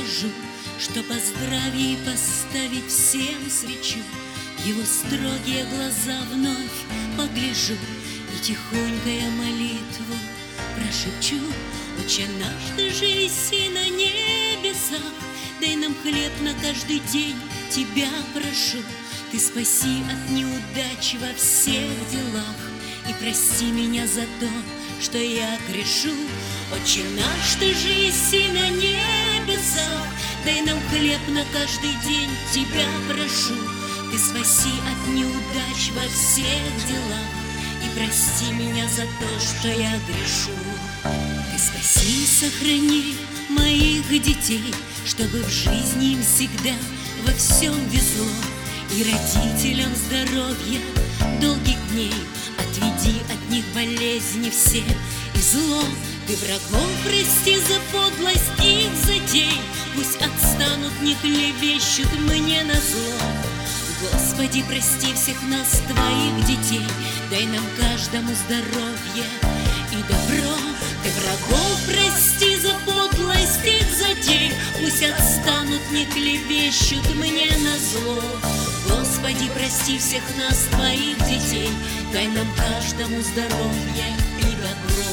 гляжу, что поздравить и поставить всем свечу. Его строгие глаза вновь погляжу и тихонькая молитву прошепчу. Отче наш, ты же еси на небесах, дай нам хлеб на каждый день, тебя прошу. Ты спаси от неудач во всех делах и прости меня за то, что я грешу. Отче наш, ты же еси на небесах, дай нам хлеб на каждый день, тебя прошу. Ты спаси от неудач во всех делах и прости меня за то, что я грешу. Ты спаси и сохрани моих детей, чтобы в жизни им всегда во всем везло, и родителям здоровья долгих дней. Отведи от них болезни все и зло. Ты врагов прости за подлость их затей, пусть отстанут, не клевещут мне назло. Господи, прости всех нас, твоих детей, дай нам каждому здоровье и добро. Ты врагов прости за подлость их затей, пусть отстанут, не клевещут мне назло. Господи, прости всех нас, твоих детей, дай нам каждому здоровье и добро.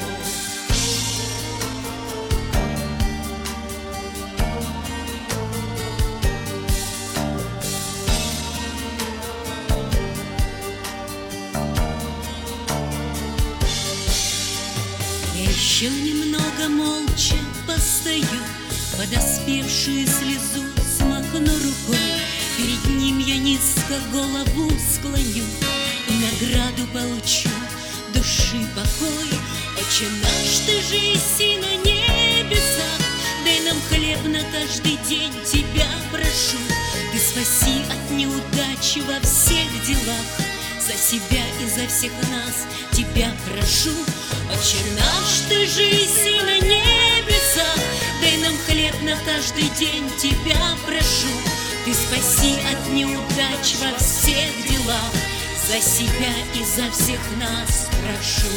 Еще немного молча постою, подоспевшую слезу смахну рукой. Перед ним я низко голову склоню и награду получу души покой. Отче наш, ты же еси на небесах, дай нам хлеб на каждый день, тебя прошу. Ты спаси от неудачи во всех делах, за себя и за всех нас тебя прошу. Отче наш, ты же еси на небесах, дай нам хлеб на каждый день, тебя прошу. Ты спаси от неудач во всех делах, за себя и за всех нас прошу.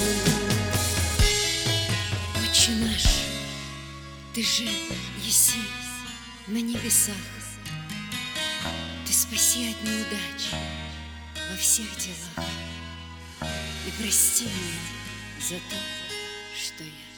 Отче наш, ты же еси на небесах, ты спаси от неудач во всех делах и прости меня за то, что я